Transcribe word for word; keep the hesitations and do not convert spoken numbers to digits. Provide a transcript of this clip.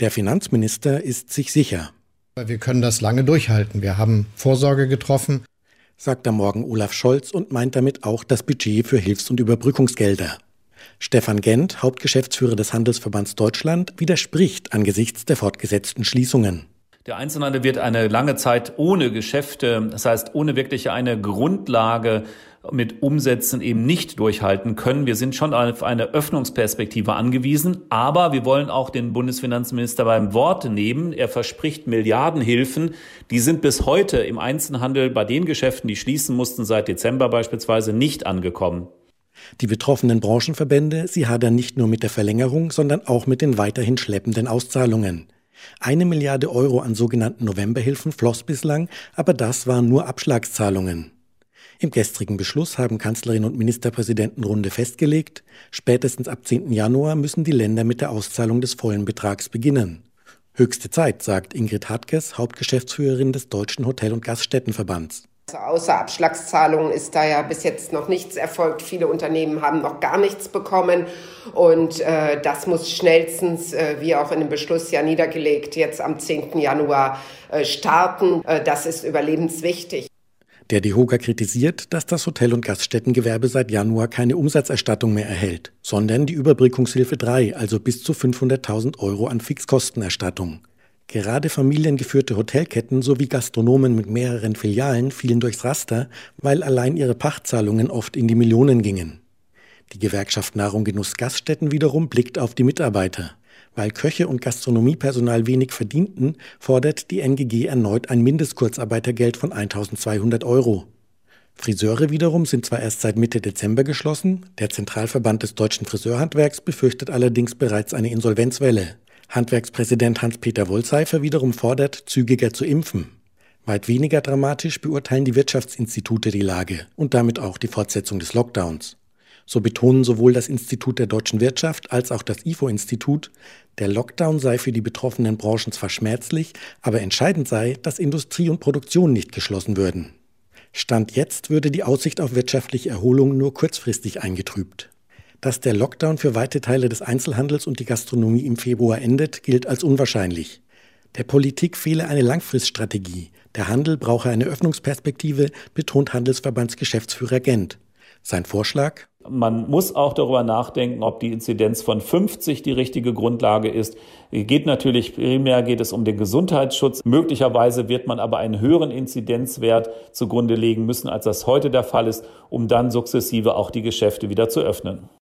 Der Finanzminister ist sich sicher. Wir können das lange durchhalten. Wir haben Vorsorge getroffen, sagt am Morgen Olaf Scholz und meint damit auch das Budget für Hilfs- und Überbrückungsgelder. Stefan Gent, Hauptgeschäftsführer des Handelsverbands Deutschland, widerspricht angesichts der fortgesetzten Schließungen. Der Einzelhandel wird eine lange Zeit ohne Geschäfte, das heißt ohne wirklich eine Grundlage mit Umsätzen eben nicht durchhalten können. Wir sind schon auf eine Öffnungsperspektive angewiesen, aber wir wollen auch den Bundesfinanzminister beim Wort nehmen. Er verspricht Milliardenhilfen. Die sind bis heute im Einzelhandel bei den Geschäften, die schließen mussten, seit Dezember beispielsweise, nicht angekommen. Die betroffenen Branchenverbände, sie hadern nicht nur mit der Verlängerung, sondern auch mit den weiterhin schleppenden Auszahlungen. Eine Milliarde Euro an sogenannten Novemberhilfen floss bislang, aber das waren nur Abschlagszahlungen. Im gestrigen Beschluss haben Kanzlerin und Ministerpräsidentenrunde festgelegt, spätestens ab zehnten Januar müssen die Länder mit der Auszahlung des vollen Betrags beginnen. Höchste Zeit, sagt Ingrid Hartges, Hauptgeschäftsführerin des Deutschen Hotel- und Gaststättenverbands. Also außer Abschlagszahlungen ist da ja bis jetzt noch nichts erfolgt. Viele Unternehmen haben noch gar nichts bekommen und äh, das muss schnellstens, äh, wie auch in dem Beschluss ja niedergelegt, jetzt am zehnten Januar äh, starten. Äh, das ist überlebenswichtig. Der DEHOGA kritisiert, dass das Hotel- und Gaststättengewerbe seit Januar keine Umsatzerstattung mehr erhält, sondern die Überbrückungshilfe drei, also bis zu fünfhunderttausend Euro an Fixkostenerstattung. Gerade familiengeführte Hotelketten sowie Gastronomen mit mehreren Filialen fielen durchs Raster, weil allein ihre Pachtzahlungen oft in die Millionen gingen. Die Gewerkschaft Nahrung Genuss Gaststätten wiederum blickt auf die Mitarbeiter. Weil Köche und Gastronomiepersonal wenig verdienten, fordert die N G G erneut ein Mindestkurzarbeitergeld von eintausendzweihundert Euro. Friseure wiederum sind zwar erst seit Mitte Dezember geschlossen, der Zentralverband des deutschen Friseurhandwerks befürchtet allerdings bereits eine Insolvenzwelle. Handwerkspräsident Hans-Peter Wollseifer wiederum fordert, zügiger zu impfen. Weit weniger dramatisch beurteilen die Wirtschaftsinstitute die Lage und damit auch die Fortsetzung des Lockdowns. So betonen sowohl das Institut der deutschen Wirtschaft als auch das I F O-Institut, der Lockdown sei für die betroffenen Branchen zwar schmerzlich, aber entscheidend sei, dass Industrie und Produktion nicht geschlossen würden. Stand jetzt würde die Aussicht auf wirtschaftliche Erholung nur kurzfristig eingetrübt. Dass der Lockdown für weite Teile des Einzelhandels und die Gastronomie im Februar endet, gilt als unwahrscheinlich. Der Politik fehle eine Langfriststrategie. Der Handel brauche eine Öffnungsperspektive, betont Handelsverbandsgeschäftsführer Gent. Sein Vorschlag? Man muss auch darüber nachdenken, ob die Inzidenz von fünfzig die richtige Grundlage ist. Geht natürlich, primär geht es um den Gesundheitsschutz. Möglicherweise wird man aber einen höheren Inzidenzwert zugrunde legen müssen, als das heute der Fall ist, um dann sukzessive auch die Geschäfte wieder zu öffnen.